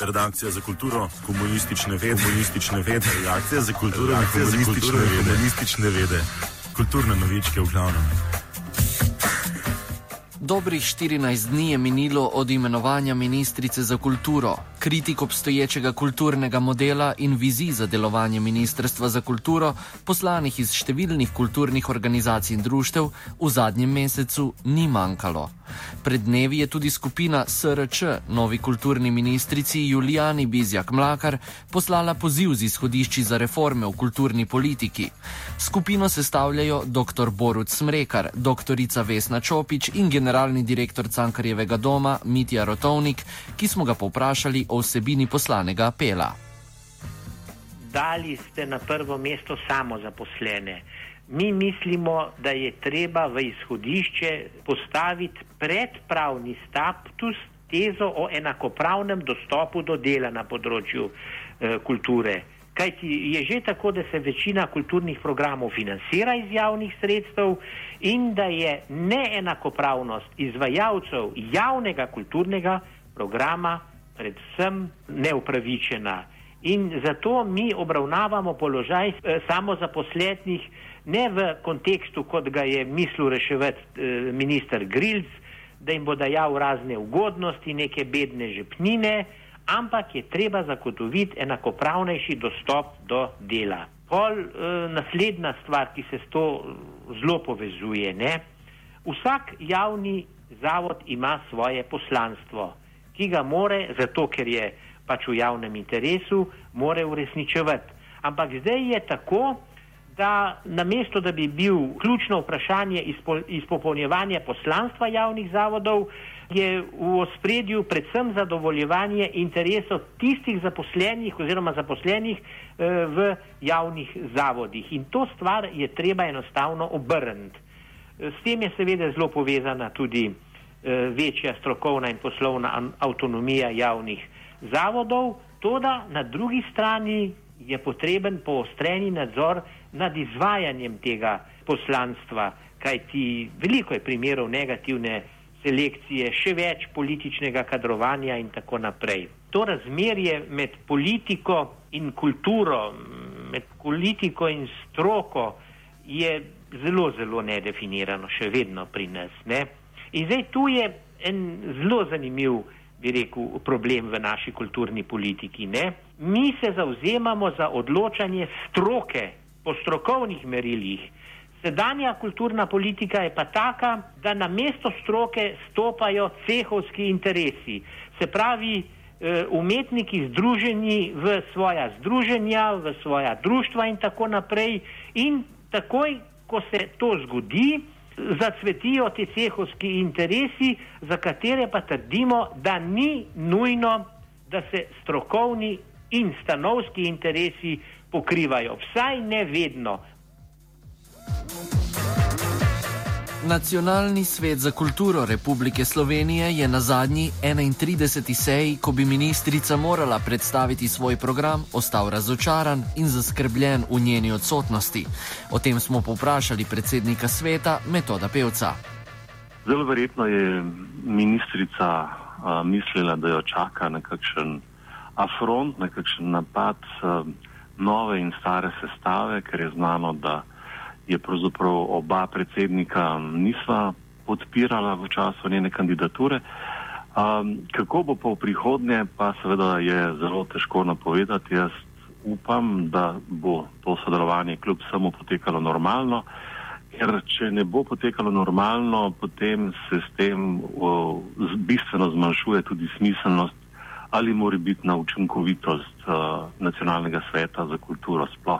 Redakcija za kulturo, komunistične vede. Redakcija za kulturo, komunistične vede. Kulturne novičke v glavnem. Dobrih 14 dni je minilo od imenovanja ministrice za kulturo. Kritik obstoječega kulturnega modela in vizij za delovanje Ministrstva za kulturo, poslanih iz številnih kulturnih organizacij in društev, v zadnjem mesecu ni manjkalo. Pred dnevi je tudi skupina SRČ, novi kulturni ministrici Julijani Bizjak-Mlakar, poslala poziv z izhodišči za reforme v kulturni politiki. Skupino sestavljajo dr. Borut Smrekar, doktorica Vesna Čopič in generalni direktor Cankarjevega doma Mitja Rotovnik, ki smo ga povprašali o vsebini poslanega apela. Dali ste na prvo mesto samozaposlene. Mi mislimo, da je treba v izhodišče postaviti predpravni status, tezo o enakopravnem dostopu do dela na področju kulture. Kajti je že tako, da se večina kulturnih programov financira iz javnih sredstev in da je neenakopravnost izvajalcev javnega kulturnega programa predvsem neupravičena. In zato mi obravnavamo položaj samozaposlenih ne v kontekstu, kot ga je mislil reševati minister Grilc, da jim bo dajal razne ugodnosti, neke bedne žepnine, ampak je treba zagotoviti enakopravnejši dostop do dela. Naslednja stvar, ki se s to zelo povezuje, vsak javni zavod ima svoje poslanstvo, ki ga more, zato ker je pač v javnem interesu, more uresničevati. Ampak zdaj je tako, da namesto, da bi bil ključno vprašanje izpopolnjevanja poslanstva javnih zavodov, je v ospredju predvsem zadovoljevanje interesov tistih zaposlenih oziroma zaposlenih v javnih zavodih. In to stvar je treba enostavno obrniti. S tem je seveda zelo povezana tudi večja strokovna in poslovna avtonomija javnih zavodov, toda na drugi strani je potreben poostreni nadzor nad izvajanjem tega poslanstva, kajti veliko je primerov negativne selekcije, še več političnega kadrovanja in tako naprej. To razmerje med politiko in kulturo, med politiko in stroko je zelo, zelo nedefinirano še vedno pri nas. In zdaj tu je en zelo zanimiv, bi rekel, problem v naši kulturni politiki. Mi se zavzemamo za odločanje stroke po strokovnih merilih. Sedanja kulturna politika je pa taka, da na mesto stroke stopajo cehovski interesi. Se pravi, umetniki združeni v svoja združenja, v svoja društva in tako naprej. In takoj, ko se to zgodi, zacvetijo te cehovski interesi, za katere pa trdimo, da ni nujno, da se strokovni in stanovski interesi pokrivajo. Vsaj ne vedno. Nacionalni svet za kulturo Republike Slovenije je na zadnji 31. seji, ko bi ministrica morala predstaviti svoj program, ostal razočaran in zaskrbljen v njeni odsotnosti. O tem smo povprašali predsednika sveta Metoda Pevca. Zelo verjetno je ministrica mislila, da jo čaka nekakšen afront, nekakšen napad nove in stare sestave, ker je znano, da je pravzaprav oba predsednika nisva podpirala v času njene kandidature. Kako bo pa v prihodnje, pa seveda je zelo težko napovedati. Jaz upam, da bo to sodelovanje kljub samo potekalo normalno, ker če ne bo potekalo normalno, potem se s tem bistveno zmanjšuje tudi smiselnost ali morebitna učinkovitost Nacionalnega sveta za kulturo sploh.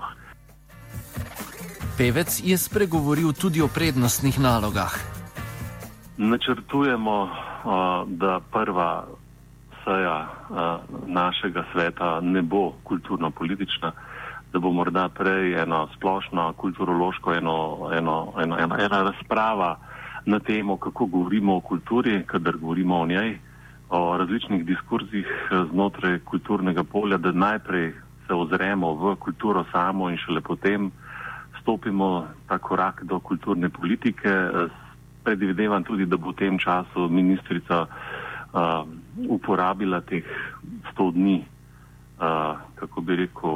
Pevec je spregovoril tudi o prednostnih nalogah. Načrtujemo, da prva seja našega sveta ne bo kulturno-politična, da bo morda prej eno splošno kulturološko ena razprava na temo, kako govorimo o kulturi, kadar govorimo o njej, o različnih diskurzih znotraj kulturnega polja, da najprej se ozremo v kulturo samo in šele potem stopimo ta korak do kulturne politike. Predvidevam tudi, da bo v tem času ministrica uporabila teh 100 dni, kako bi rekel,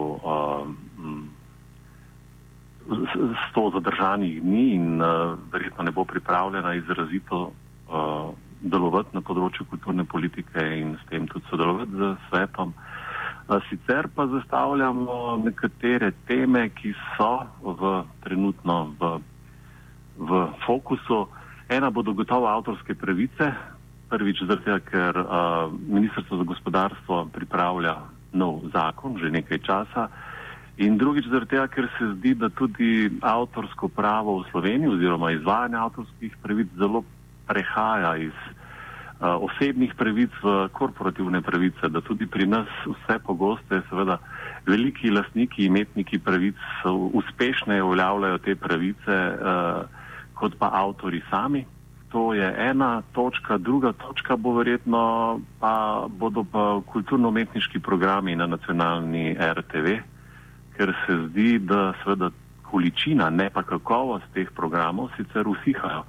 100 zadržanih dni in verjetno ne bo pripravljena izrazito delovati na področju kulturne politike in s tem tudi sodelovati z svetom. Sicer pa zastavljamo nekatere teme, ki so trenutno v fokusu. Ena bodo gotovo avtorske pravice. Prvič zato, ker Ministrstvo za gospodarstvo pripravlja nov zakon že nekaj časa. In drugič zato, ker se zdi, da tudi avtorsko pravo v Sloveniji oziroma izvajanje avtorskih pravic zelo prehaja iz osebnih pravic v korporativne pravice, da tudi pri nas vse pogosteje seveda veliki lastniki, imetniki pravic uspešneje uveljavljajo te pravice kot pa avtori sami. To je ena točka. Druga točka bo verjetno bodo pa kulturno-umetniški programi na nacionalni RTV, ker se zdi, da seveda količina, ne pa kakovost teh programov sicer usihajo.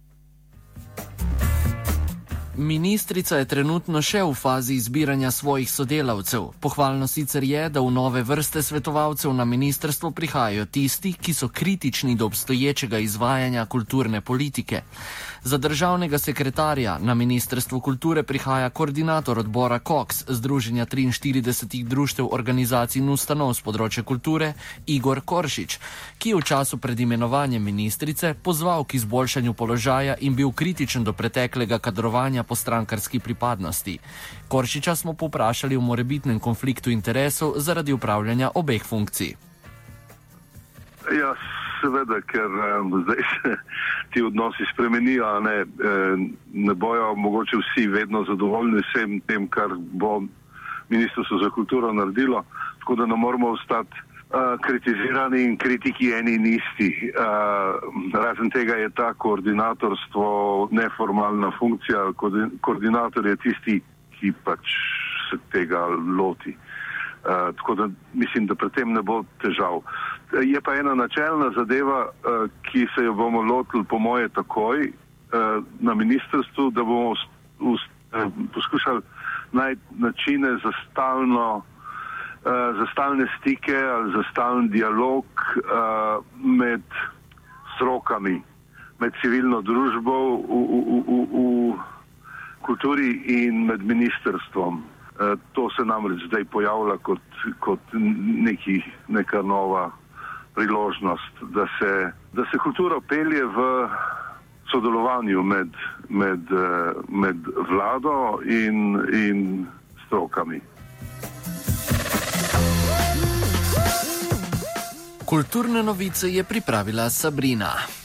Ministrica je trenutno še v fazi izbiranja svojih sodelavcev. Pohvalno sicer je, da v nove vrste svetovalcev na ministrstvo prihajajo tisti, ki so kritični do obstoječega izvajanja kulturne politike. Za državnega sekretarja na Ministrstvu kulture prihaja koordinator odbora KOKS, Združenja 43 društev, organizacij in ustanov z področja kulture, Igor Koršič, ki je v času pred imenovanjem ministrice pozval k izboljšanju položaja in bil kritičen do preteklega kadrovanja po strankarski pripadnosti. Koršiča smo povprašali o morebitnem konfliktu interesov zaradi upravljanja obeh funkcij. Ja, seveda, ker zdaj se ti odnosi spremenijo, ne bojo mogoče vsi vedno zadovoljni vsem tem, kar bo Ministrstvo za kulturo naredilo, tako da ne moramo ostati kritizirani in kritiki eni in isti. Razen tega je ta koordinatorstvo neformalna funkcija, koordinator je tisti, ki pač se tega loti. Tako da mislim, da pri tem ne bo težav. Je pa ena načelna zadeva, ki se jo bomo lotili po moje takoj na ministrstvu, da bomo poskušali najti načine za stalne stike ali za stalen dialog med strokami, med civilno družbo v kulturi in med ministrstvom. To se namreč zdaj pojavlja kot neka nova priložnost, da se kultura pelje v sodelovanju med vlado in strokami. Kulturne novice je pripravila Sabrina.